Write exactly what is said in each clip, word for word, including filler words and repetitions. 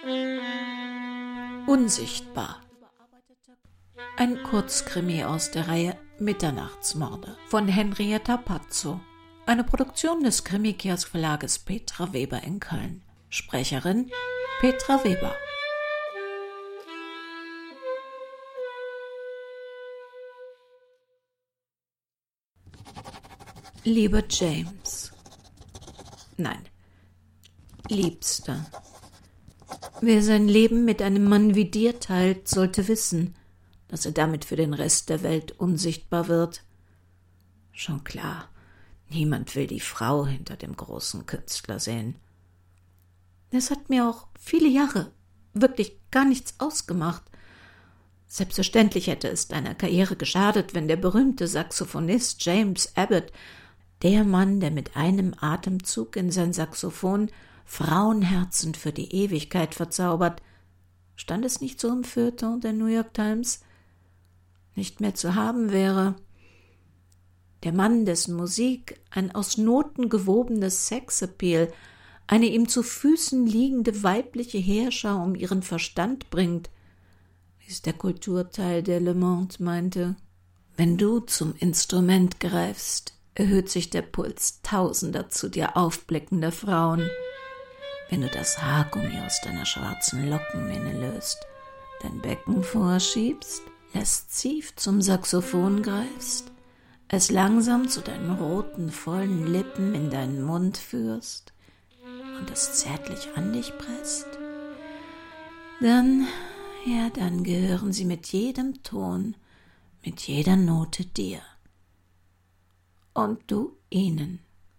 Unsichtbar. Ein Kurzkrimi aus der Reihe Mitternachtsmorde von Henrietta Pazzo. Eine Produktion des Krimi-Kiosk-Verlages Petra Weber in Köln. Sprecherin Petra Weber. Lieber James. Nein, Liebster. Wer sein Leben mit einem Mann wie dir teilt, sollte wissen, dass er damit für den Rest der Welt unsichtbar wird. Schon klar, niemand will die Frau hinter dem großen Künstler sehen. Es hat mir auch viele Jahre wirklich gar nichts ausgemacht. Selbstverständlich hätte es deiner Karriere geschadet, wenn der berühmte Saxophonist James Abbott, der Mann, der mit einem Atemzug in sein Saxophon Frauenherzen für die Ewigkeit verzaubert, stand es nicht so im Feuilleton der New York Times, nicht mehr zu haben wäre. Der Mann, dessen Musik ein aus Noten gewobenes Sexappeal, eine ihm zu Füßen liegende weibliche Heerschar um ihren Verstand bringt, wie es der Kulturteil der Le Monde meinte. Wenn du zum Instrument greifst, erhöht sich der Puls tausender zu dir aufblickender Frauen. Wenn du das Haargummi aus deiner schwarzen Lockenmähne löst, dein Becken vorschiebst, lasziv zum Saxophon greifst, es langsam zu deinen roten, vollen Lippen in deinen Mund führst und es zärtlich an dich presst, dann, ja, dann gehören sie mit jedem Ton, mit jeder Note dir. Und du ihnen.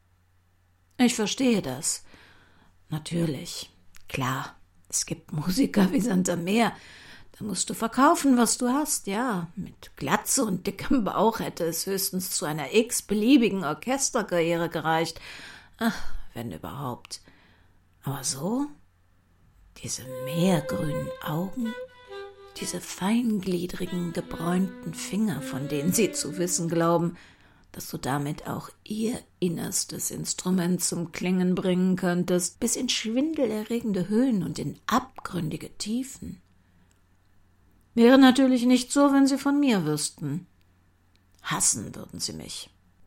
Ich verstehe das. Natürlich, klar, es gibt Musiker wie Sand am Meer. Da musst du verkaufen, was du hast, ja. Mit Glatze und dickem Bauch hätte es höchstens zu einer x-beliebigen Orchesterkarriere gereicht. Ach, wenn überhaupt. Aber so? Diese meergrünen Augen, diese feingliedrigen, gebräunten Finger, von denen sie zu wissen glauben, dass du damit auch ihr innerstes Instrument zum Klingen bringen könntest, bis in schwindelerregende Höhen und in abgründige Tiefen. Wäre natürlich nicht so, wenn sie von mir wüssten. Hassen würden sie mich.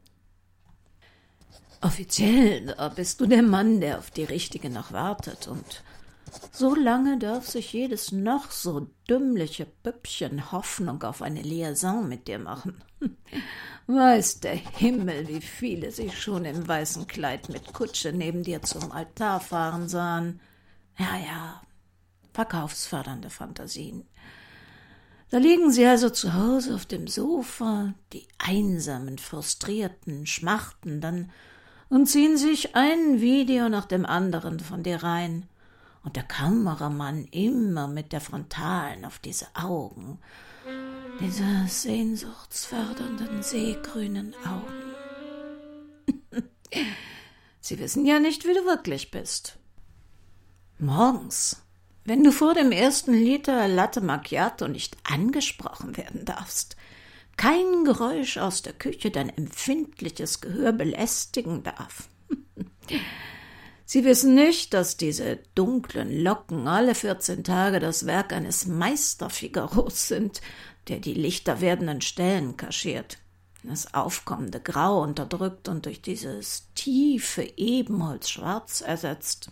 Offiziell, da bist du der Mann, der auf die Richtige noch wartet, und so lange darf sich jedes noch so dümmliche Püppchen Hoffnung auf eine Liaison mit dir machen. Weiß der Himmel, wie viele sich schon im weißen Kleid mit Kutsche neben dir zum Altar fahren sahen. Ja, ja, verkaufsfördernde Fantasien. Da liegen sie also zu Hause auf dem Sofa, die einsamen, frustrierten, schmachtenden, und ziehen sich ein Video nach dem anderen von dir rein. Und der Kameramann immer mit der Frontalen auf diese Augen, diese sehnsuchtsfördernden, seegrünen Augen. Sie wissen ja nicht, wie du wirklich bist. Morgens, wenn du vor dem ersten Liter Latte Macchiato nicht angesprochen werden darfst, kein Geräusch aus der Küche dein empfindliches Gehör belästigen darf. Sie wissen nicht, dass diese dunklen Locken alle vierzehn Tage das Werk eines Meister-Figaros sind, der die lichter werdenden Stellen kaschiert, das aufkommende Grau unterdrückt und durch dieses tiefe Ebenholzschwarz ersetzt.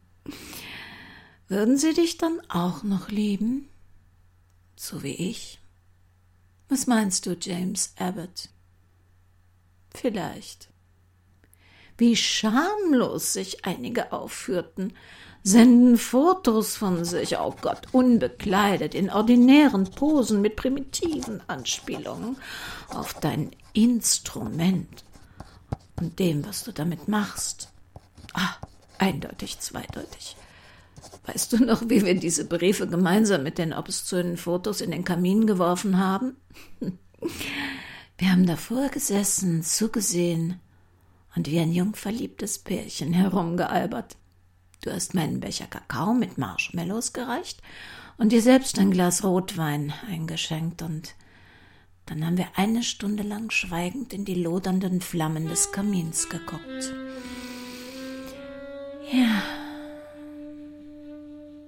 Würden sie dich dann auch noch lieben? So wie ich? Was meinst du, James Abbott? Vielleicht. Wie schamlos sich einige aufführten, senden Fotos von sich, oh Gott, unbekleidet, in ordinären Posen mit primitiven Anspielungen auf dein Instrument und dem, was du damit machst. Ah, eindeutig, zweideutig. Weißt du noch, wie wir diese Briefe gemeinsam mit den obszönen Fotos in den Kamin geworfen haben? Wir haben davor gesessen, zugesehen und wie ein jungverliebtes Pärchen herumgealbert. Du hast meinen Becher Kakao mit Marshmallows gereicht und dir selbst ein Glas Rotwein eingeschenkt, und dann haben wir eine Stunde lang schweigend in die lodernden Flammen des Kamins geguckt. Ja,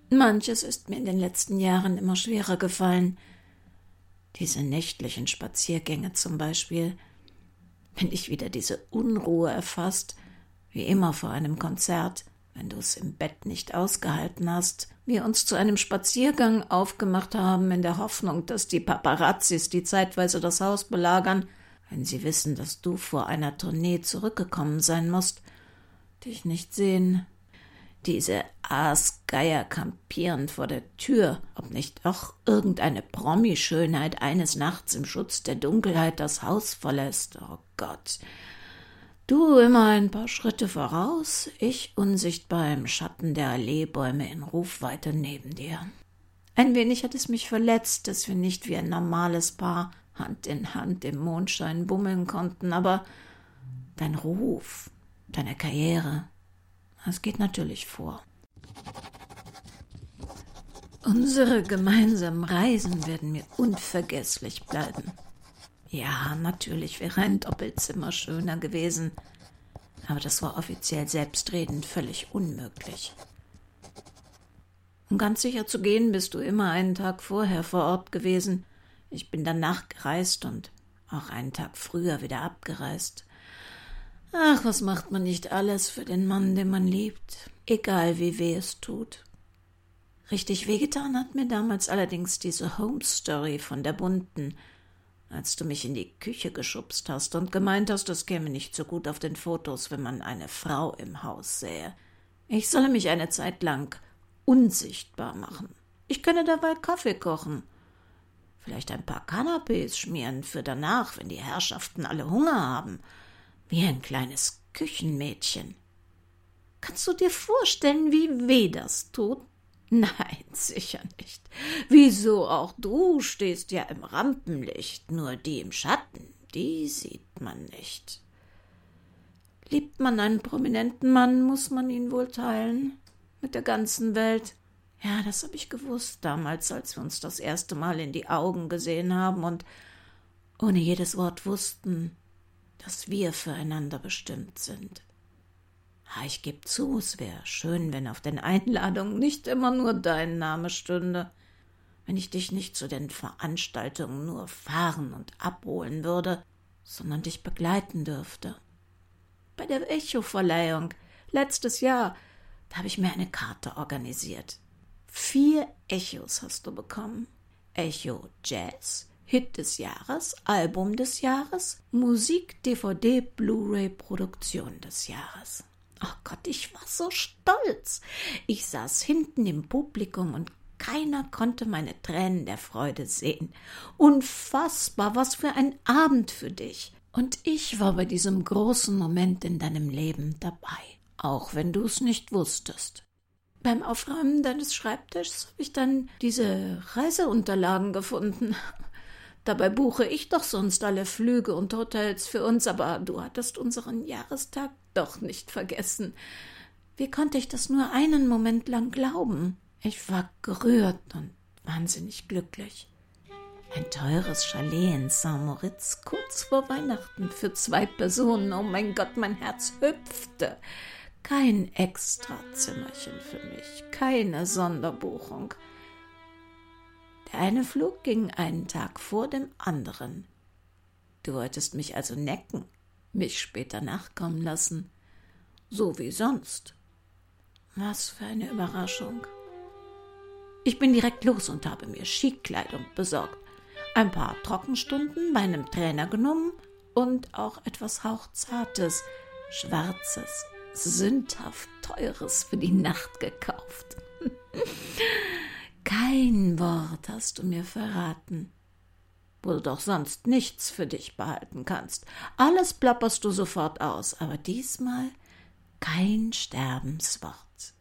Manches ist mir in den letzten Jahren immer schwerer gefallen. Diese nächtlichen Spaziergänge zum Beispiel. Wenn dich wieder diese Unruhe erfasst, wie immer vor einem Konzert, wenn du es im Bett nicht ausgehalten hast, wir uns zu einem Spaziergang aufgemacht haben, in der Hoffnung, dass die Paparazzis, die zeitweise das Haus belagern, wenn sie wissen, dass du vor einer Tournee zurückgekommen sein musst, dich nicht sehen. Diese Aasgeier kampieren vor der Tür, ob nicht auch irgendeine Promi-Schönheit eines Nachts im Schutz der Dunkelheit das Haus verlässt. Oh Gott. Du immer ein paar Schritte voraus, ich unsichtbar im Schatten der Alleebäume in Rufweite neben dir. Ein wenig hat es mich verletzt, dass wir nicht wie ein normales Paar Hand in Hand im Mondschein bummeln konnten, aber dein Ruf, deine Karriere, das geht natürlich vor. Unsere gemeinsamen Reisen werden mir unvergesslich bleiben. Ja, natürlich wäre ein Doppelzimmer schöner gewesen, aber das war offiziell selbstredend völlig unmöglich. Um ganz sicher zu gehen, bist du immer einen Tag vorher vor Ort gewesen. Ich bin danach gereist und auch einen Tag früher wieder abgereist. Ach, was macht man nicht alles für den Mann, den man liebt, egal wie weh es tut. Richtig wehgetan hat mir damals allerdings diese Home-Story von der Bunten, als du mich in die Küche geschubst hast und gemeint hast, es käme nicht so gut auf den Fotos, wenn man eine Frau im Haus sähe. Ich solle mich eine Zeit lang unsichtbar machen. Ich könne dabei Kaffee kochen, vielleicht ein paar Canapés schmieren für danach, wenn die Herrschaften alle Hunger haben, wie ein kleines Küchenmädchen. Kannst du dir vorstellen, wie weh das tut? Nein, sicher nicht. Wieso auch du stehst ja im Rampenlicht, nur die im Schatten, die sieht man nicht. Liebt man einen prominenten Mann, muss man ihn wohl teilen mit der ganzen Welt. Ja, das habe ich gewusst damals, als wir uns das erste Mal in die Augen gesehen haben und ohne jedes Wort wussten, dass wir füreinander bestimmt sind. Ich gebe zu, es wäre schön, wenn auf den Einladungen nicht immer nur dein Name stünde, wenn ich dich nicht zu den Veranstaltungen nur fahren und abholen würde, sondern dich begleiten dürfte. Bei der Echo-Verleihung letztes Jahr, da habe ich mir eine Karte organisiert. Vier Echos hast du bekommen. Echo Jazz, Hit des Jahres, Album des Jahres, Musik, D V D, Blu-ray, Produktion des Jahres. Ach Gott, ich war so stolz. Ich saß hinten im Publikum und keiner konnte meine Tränen der Freude sehen. Unfassbar, was für ein Abend für dich. Und ich war bei diesem großen Moment in deinem Leben dabei, auch wenn du es nicht wusstest. Beim Aufräumen deines Schreibtischs habe ich dann diese Reiseunterlagen gefunden. Dabei buche ich doch sonst alle Flüge und Hotels für uns, aber du hattest unseren Jahrestag doch nicht vergessen. Wie konnte ich das nur einen Moment lang glauben? Ich war gerührt und wahnsinnig glücklich. Ein teures Chalet in Saint-Moritz, kurz vor Weihnachten für zwei Personen. Oh mein Gott, mein Herz hüpfte. Kein Extrazimmerchen für mich, keine Sonderbuchung. Der eine Flug ging einen Tag vor dem anderen. Du wolltest mich also necken, mich später nachkommen lassen, so wie sonst. Was für eine Überraschung. Ich bin direkt los und habe mir Chic-Kleidung besorgt, ein paar Trockenstunden bei einem Trainer genommen und auch etwas hauchzartes, schwarzes, sündhaft teures für die Nacht gekauft. Kein Wort hast du mir verraten, wo du doch sonst nichts für dich behalten kannst. Alles plapperst du sofort aus, aber diesmal kein Sterbenswort.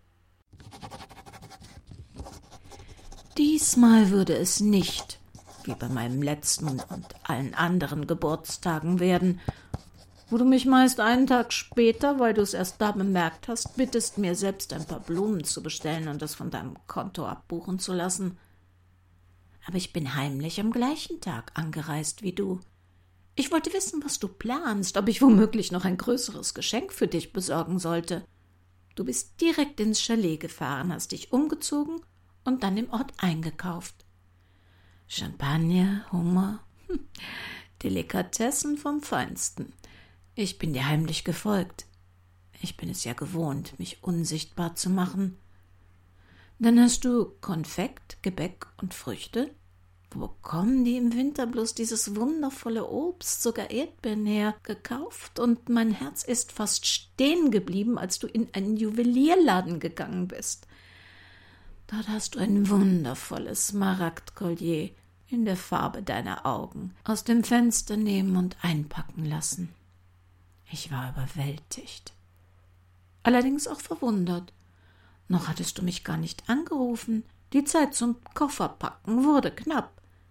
Diesmal würde es nicht, wie bei meinem letzten und allen anderen Geburtstagen werden, wo du mich meist einen Tag später, weil du es erst da bemerkt hast, bittest, mir selbst ein paar Blumen zu bestellen und es von deinem Konto abbuchen zu lassen. Aber ich bin heimlich am gleichen Tag angereist wie du. Ich wollte wissen, was du planst, ob ich womöglich noch ein größeres Geschenk für dich besorgen sollte. Du bist direkt ins Chalet gefahren, hast dich umgezogen und dann im Ort eingekauft. Champagner, Hummer, hm, Delikatessen vom Feinsten. Ich bin dir heimlich gefolgt. Ich bin es ja gewohnt, mich unsichtbar zu machen. Dann hast du Konfekt, Gebäck und Früchte. Wo bekommen die im Winter bloß dieses wundervolle Obst, sogar Erdbeeren her, gekauft? Und mein Herz ist fast stehen geblieben, als du in einen Juwelierladen gegangen bist. Dort hast du ein wundervolles Smaragdkollier in der Farbe deiner Augen aus dem Fenster nehmen und einpacken lassen. Ich war überwältigt, allerdings auch verwundert. Noch hattest du mich gar nicht angerufen. Die Zeit zum Kofferpacken wurde knapp.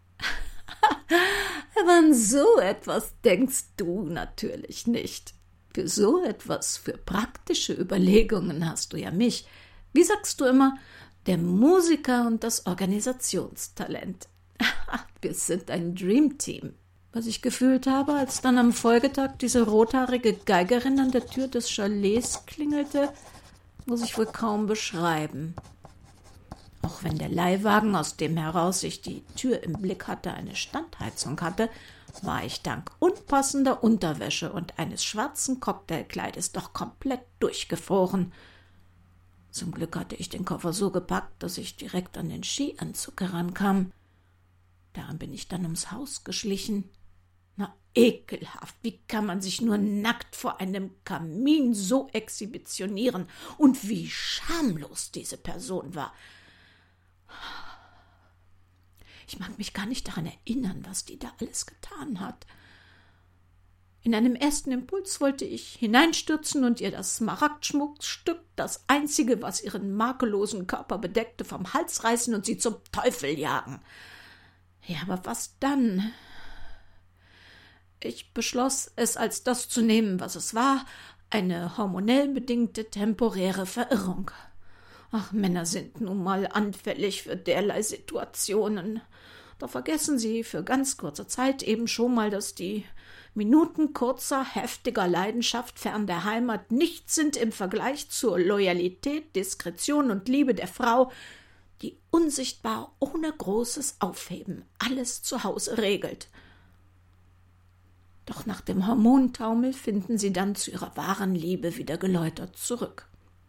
Aber an so etwas denkst du natürlich nicht. Für so etwas, für praktische Überlegungen hast du ja mich. Wie sagst du immer, der Musiker und das Organisationstalent. Wir sind ein Dreamteam. Was ich gefühlt habe, als dann am Folgetag diese rothaarige Geigerin an der Tür des Chalets klingelte, muss ich wohl kaum beschreiben. Auch wenn der Leihwagen, aus dem heraus ich die Tür im Blick hatte, eine Standheizung hatte, war ich dank unpassender Unterwäsche und eines schwarzen Cocktailkleides doch komplett durchgefroren. Zum Glück hatte ich den Koffer so gepackt, dass ich direkt an den Skianzug herankam. Daran bin ich dann ums Haus geschlichen. Na, ekelhaft, wie kann man sich nur nackt vor einem Kamin so exhibitionieren? Und wie schamlos diese Person war. Ich mag mich gar nicht daran erinnern, was die da alles getan hat. In einem ersten Impuls wollte ich hineinstürzen und ihr das Smaragdschmuckstück, das einzige, was ihren makellosen Körper bedeckte, vom Hals reißen und sie zum Teufel jagen. Ja, aber was dann? Ich beschloss, es als das zu nehmen, was es war, eine hormonell bedingte temporäre Verirrung. Ach, Männer sind nun mal anfällig für derlei Situationen. Da vergessen sie für ganz kurze Zeit eben schon mal, dass die Minuten kurzer, heftiger Leidenschaft fern der Heimat nichts sind im Vergleich zur Loyalität, Diskretion und Liebe der Frau, die unsichtbar ohne großes Aufheben alles zu Hause regelt. Doch nach dem Hormontaumel finden sie dann zu ihrer wahren Liebe wieder geläutert zurück.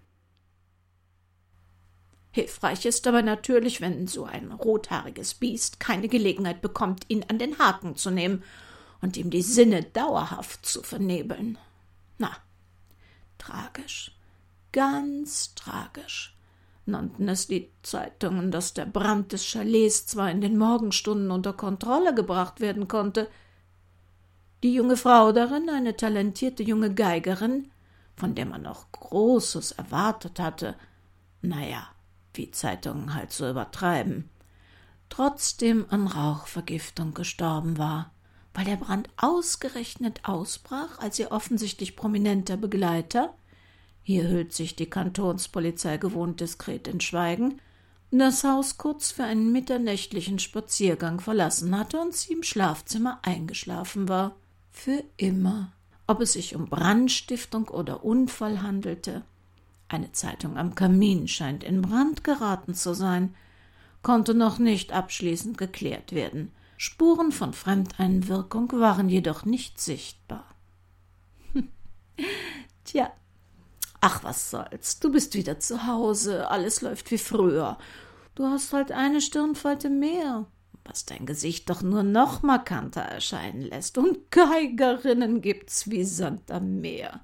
Hilfreich ist aber natürlich, wenn so ein rothaariges Biest keine Gelegenheit bekommt, ihn an den Haken zu nehmen und ihm die Sinne dauerhaft zu vernebeln. Na, tragisch, ganz tragisch, nannten es die Zeitungen, dass der Brand des Chalets zwar in den Morgenstunden unter Kontrolle gebracht werden konnte, die junge Frau darin, eine talentierte junge Geigerin, von der man noch Großes erwartet hatte, naja, wie Zeitungen halt so übertreiben, trotzdem an Rauchvergiftung gestorben war, weil der Brand ausgerechnet ausbrach, als ihr offensichtlich prominenter Begleiter, hier hüllt sich die Kantonspolizei gewohnt diskret in Schweigen, das Haus kurz für einen mitternächtlichen Spaziergang verlassen hatte und sie im Schlafzimmer eingeschlafen war. Für immer. Ob es sich um Brandstiftung oder Unfall handelte. Eine Zeitung am Kamin scheint in Brand geraten zu sein, konnte noch nicht abschließend geklärt werden. Spuren von Fremdeinwirkung waren jedoch nicht sichtbar. Hm. Tja, ach, was soll's, du bist wieder zu Hause, alles läuft wie früher. Du hast halt eine Stirnfalte mehr, was dein Gesicht doch nur noch markanter erscheinen lässt. Und Geigerinnen gibt's wie Sand am Meer.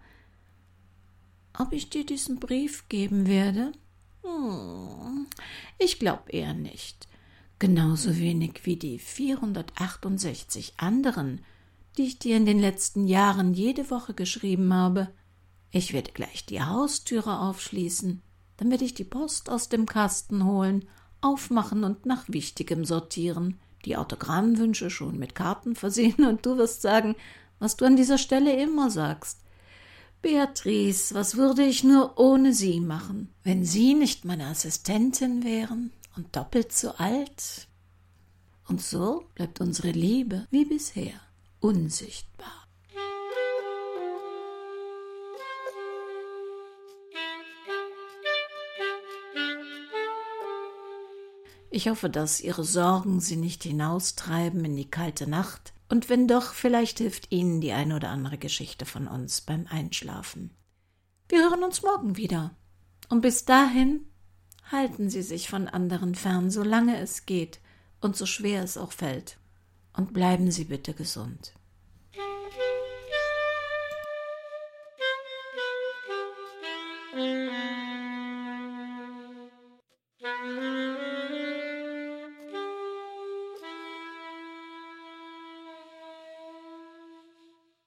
Ob ich dir diesen Brief geben werde? Hm, ich glaub eher nicht. Genauso wenig wie die vierhundertachtundsechzig anderen, die ich dir in den letzten Jahren jede Woche geschrieben habe. Ich werde gleich die Haustüre aufschließen, dann werde ich die Post aus dem Kasten holen, aufmachen und nach Wichtigem sortieren, die Autogrammwünsche schon mit Karten versehen, und du wirst sagen, was du an dieser Stelle immer sagst. Beatrice, was würde ich nur ohne Sie machen, wenn Sie nicht meine Assistentin wären und doppelt so alt? Und so bleibt unsere Liebe wie bisher unsichtbar. Ich hoffe, dass Ihre Sorgen Sie nicht hinaustreiben in die kalte Nacht, und wenn doch, vielleicht hilft Ihnen die eine oder andere Geschichte von uns beim Einschlafen. Wir hören uns morgen wieder. Und bis dahin halten Sie sich von anderen fern, solange es geht und so schwer es auch fällt. Und bleiben Sie bitte gesund. Thank you.